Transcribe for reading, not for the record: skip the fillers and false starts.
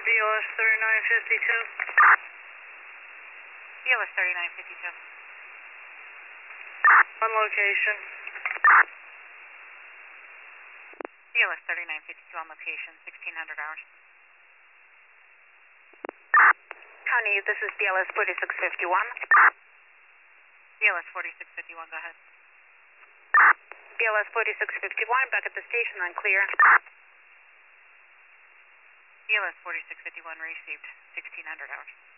BLS 3952. BLS 3952. On location. BLS 3952 on location, 1600 hours. County, this is BLS 4651. BLS 4651, go ahead. BLS 4651, back at the station, then clear. BLS 4651 received, 1600 hours.